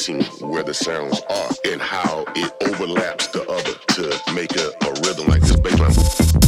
placing where the sounds are and how it overlaps the other to make a rhythm like this bass line.